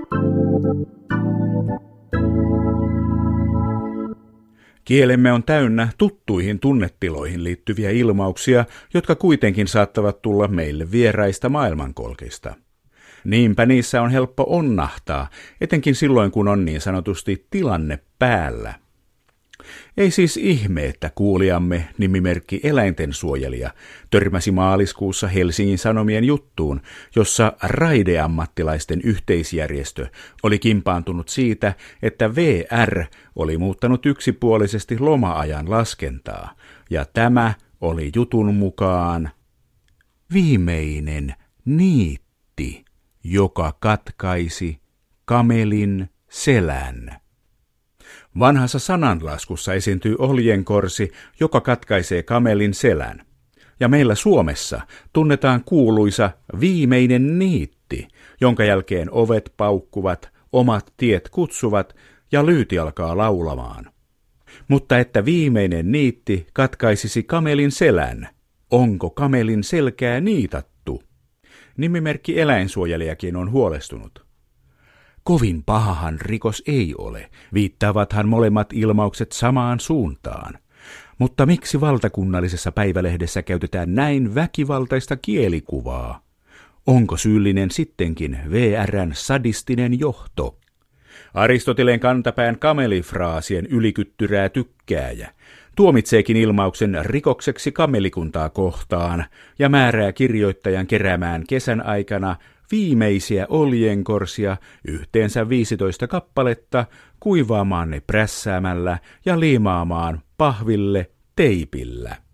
Kielemme on täynnä tuttuihin tunnetiloihin liittyviä ilmauksia, jotka kuitenkin saattavat tulla meille vieraista maailmankolkista. Niinpä niissä on helppo onnahtaa, etenkin silloin kun on niin sanotusti tilanne päällä. Ei siis ihme, että kuulijamme nimimerkki Eläintensuojelija törmäsi maaliskuussa Helsingin Sanomien juttuun, jossa raideammattilaisten yhteisjärjestö oli kimpaantunut siitä, että VR oli muuttanut yksipuolisesti loma-ajan laskentaa, ja tämä oli jutun mukaan viimeinen niitti, joka katkaisi kamelin selän. Vanhassa sananlaskussa esiintyy oljenkorsi, joka katkaisee kamelin selän. Ja meillä Suomessa tunnetaan kuuluisa viimeinen niitti, jonka jälkeen ovet paukkuvat, omat tiet kutsuvat ja lyyti alkaa laulamaan. Mutta että viimeinen niitti katkaisisi kamelin selän, onko kamelin selkää niitattu? Nimimerkki Eläinsuojelijakin on huolestunut. Kovin pahahan rikos ei ole, viittaavathan molemmat ilmaukset samaan suuntaan. Mutta miksi valtakunnallisessa päivälehdessä käytetään näin väkivaltaista kielikuvaa? Onko syyllinen sittenkin VR:n sadistinen johto? Aristoteleen kantapään kamelifraasien ylikyttyrää tykkääjä tuomitseekin ilmauksen rikokseksi kamelikuntaa kohtaan ja määrää kirjoittajan keräämään kesän aikana viimeisiä oljenkorsia, yhteensä 15 kappaletta, kuivaamaan ne prässäämällä ja liimaamaan pahville teipillä.